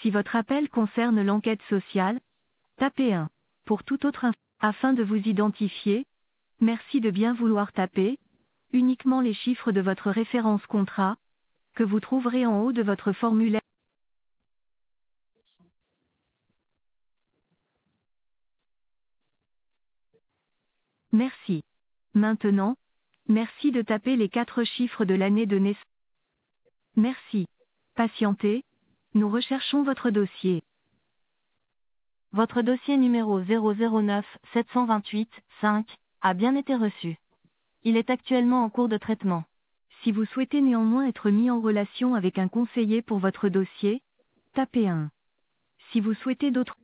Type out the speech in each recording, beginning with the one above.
Si votre appel concerne l'enquête sociale, tapez 1. Pour toute autre info, afin de vous identifier, merci de bien vouloir taper uniquement les chiffres de votre référence contrat, que vous trouverez en haut de votre formulaire. Merci. Maintenant, merci de taper les 4 chiffres de l'année de naissance. Merci. Patientez, nous recherchons votre dossier. Votre dossier numéro 009 728 5 a bien été reçu. Il est actuellement en cours de traitement. Si vous souhaitez néanmoins être mis en relation avec un conseiller pour votre dossier, tapez 1. Si vous souhaitez d'autres...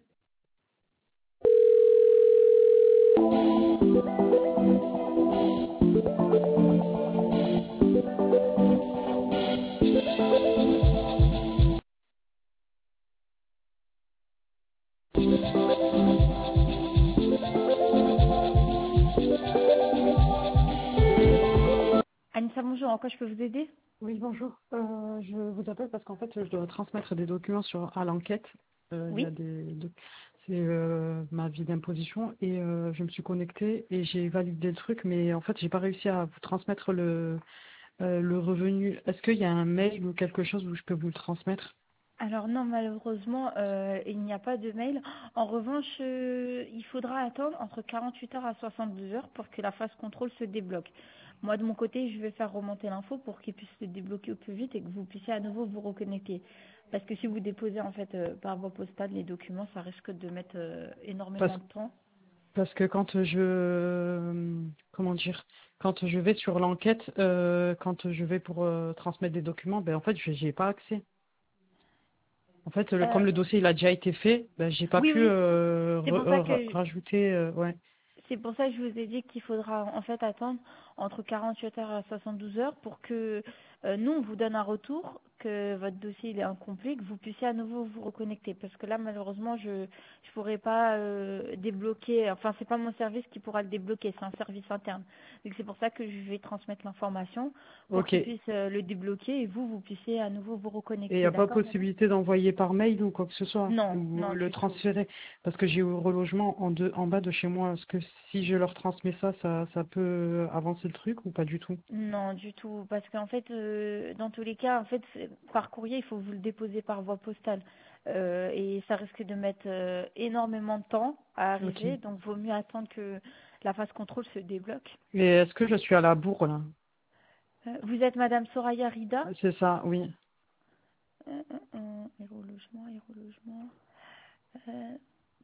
Anissa, bonjour, en quoi je peux vous aider? Oui, bonjour. Je vous appelle parce qu'en fait, je dois transmettre des documents à l'enquête. Il y a Oui. c'est ma vie d'imposition et je me suis connectée et j'ai validé le truc, mais en fait, j'ai pas réussi à vous transmettre le revenu. Est-ce qu'il y a un mail ou quelque chose où je peux vous le transmettre? Alors non, malheureusement, il n'y a pas de mail. En revanche, il faudra attendre entre 48 heures à 72 heures pour que la phase contrôle se débloque. Moi, de mon côté, je vais faire remonter l'info pour qu'il puisse se débloquer au plus vite et que vous puissiez à nouveau vous reconnecter. Parce que si vous déposez en fait par voie postale les documents, ça risque de mettre Parce, énormément de temps. parce que quand comment dire, quand je vais sur l'enquête, quand je vais pour transmettre des documents, ben en fait, j'y ai pas accès. En fait, Euh, comme le dossier il a déjà été fait, ben, j'ai pas oui, pu oui, c'est pour ça que rajouter. Ouais. C'est pour ça que je vous ai dit qu'il faudra en fait attendre entre 48 heures et 72 heures pour que nous on vous donne un retour que votre dossier il est incomplet, que vous puissiez à nouveau vous reconnecter. Parce que là malheureusement je pourrais pas débloquer. Enfin c'est pas mon service qui pourra le débloquer, c'est un service interne. Donc c'est pour ça que je vais transmettre l'information pour Ok. qu'il Et puisse le débloquer et vous puissiez à nouveau vous il n'y reconnecter. a pas D'accord, madame? possibilité d'envoyer par mail ou quoi que ce soit, Non, ou non le du tout. transférer, parce que j'ai au relogement en bas de chez moi. Est-ce que si je leur transmets ça peut avancer le truc ou pas du tout? Non, du tout, parce qu'en fait, dans tous les cas, en fait, par courrier, il faut vous le déposer par voie postale. Et ça risque de mettre énormément de temps à Ok. arriver, donc vaut mieux attendre que la phase contrôle se débloque. Mais est-ce que je suis à la bourre là? Vous êtes Madame Soraya Rida, C'est ça, oui. Héros Logement, Héros Logement. Euh,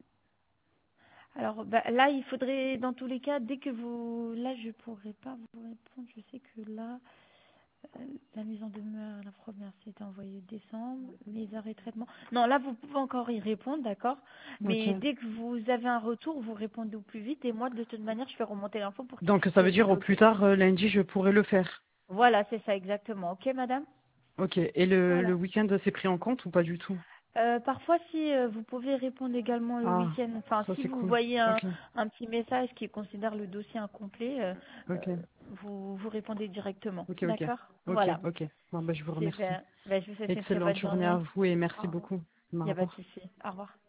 alors bah, là, il faudrait, dans tous les cas, dès que vous... Là, je pourrais pas vous répondre, je sais que là... La mise en demeure, la première, c'était envoyé décembre. Les arrêts de traitement. Non, là, vous pouvez encore y répondre, d'accord. Ok. Mais dès que vous avez un retour, vous répondez au plus vite. Et moi, de toute manière, je fais remonter l'info pour qu'il Donc puisse ça le veut dire au plus débloquer. tard lundi je pourrais le faire. Voilà, c'est ça exactement. Ok, madame. Ok. Et le Voilà. week-end c'est pris en compte ou pas du tout? Parfois, si vous pouvez répondre également le Ah, week-end, enfin, ça si c'est vous cool. voyez Ok. un petit message qui considère le dossier incomplet, Ok. vous répondez directement. Ok, ok. D'accord. Ok, Voilà. ok. Bon, bah, je vous remercie. Super. Ben, je vous souhaite une très Excellente bonne journée journée. à vous et Au merci revoir. beaucoup. Il Au n'y a pas de revoir. souci. Au revoir.